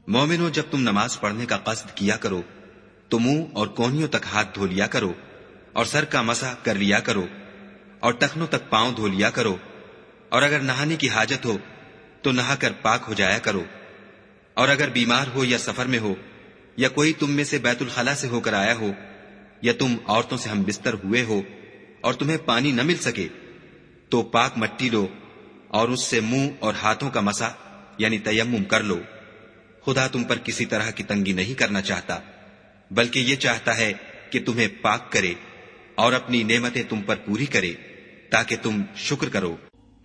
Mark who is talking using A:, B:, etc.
A: मोमिनो, जब तुम नमाज पढ़ने का कस्द किया करो तो मुंह और कोहनियों तक हाथ धो लिया करो और सर का मसा कर लिया करो और टखनों तक पांव धो लिया करो, और अगर नहाने की हाजत हो तो नहाकर पाक हो जाया करो। और अगर बीमार हो या सफर में हो या कोई तुम में से बैतुल खला से होकर आया हो या तुम औरतों से हम बिस्तर हुए हो और तुम्हें पानी न मिल सके तो पाक मट्टी लो और उससे मुंह और हाथों का मसा यानी तयम्मुम कर लो। खुदा तुम पर किसी तरह की तंगी नहीं करना चाहता, बल्कि ये चाहता है कि तुम्हें पाक करे और अपनी नेमतें तुम पर पूरी करे ताकि तुम शुक्र करो।